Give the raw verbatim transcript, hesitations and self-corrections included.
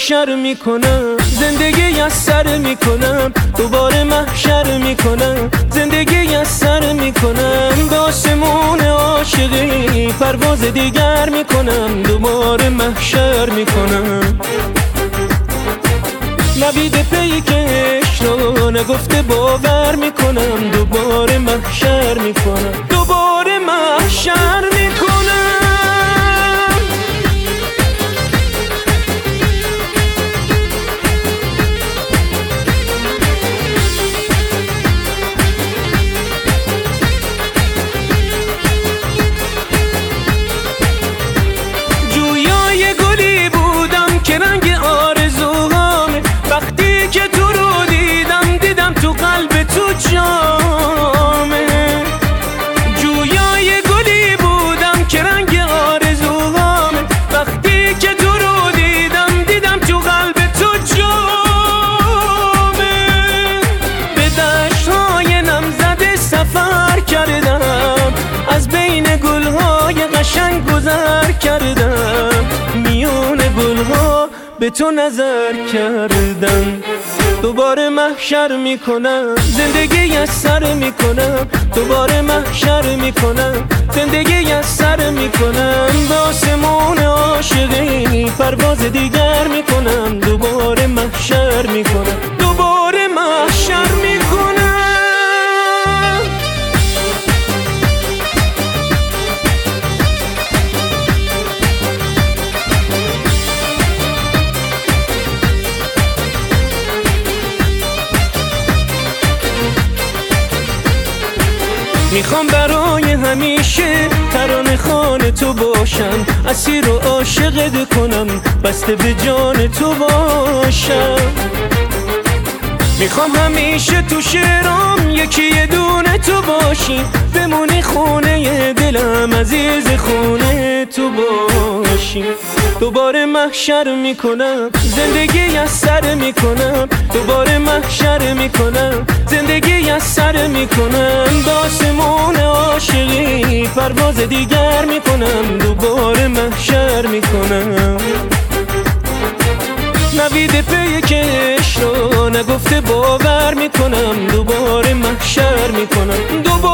محشر میکنم، زندگی از سر میکنم، دوباره محشر میکنم، زندگی از سر میکنم، به آسمون عاشقی پرواز دیگر میکنم، دوباره محشر میکنم. نوید پیکش رو نگفته باور میکنم، دوباره محشر میکنم، دوباره محشر میکنم. جویای گلی بودم که رنگ آرزوهامه، وقتی که تو رو دیدم دیدم تو قلب تو جامه. جویای گلی بودم که رنگ آرزوهامه، وقتی که تو رو دیدم دیدم تو قلب تو جامه. به دشت‌های نمزده سفر کردم، از بین گل‌های قشنگ گذر کردم، میون گل‌ها به تو نظر کردم، دوباره محشر میکنم، زندگی از سر میکنم، دوباره محشر میکنم، زندگی از سر میکنم، به آسمون عاشقی پرواز دیگر میکنم، دوباره محشر میکنم، دوباره محشر میکنم. میخوام برای همیشه ترانه خوان تو باشم، اسیر و عاشقت کنم، بسته به جان تو باشم. میخوام همیشه تو شعرام یکی یه دونه تو باشی، بمونی خونه دلم، عزیز خونه تو باشی. دوباره محشر میکنم، زندگی از سر میکنم، دوباره محشر میکنم، زندگی از سر میکنم، به آسمون عاشقی پرواز دیگر میکنم، دوباره محشر میکنم. نوید پیکش رو نگفته باور میکنم، دوباره محشر میکنم، دوباره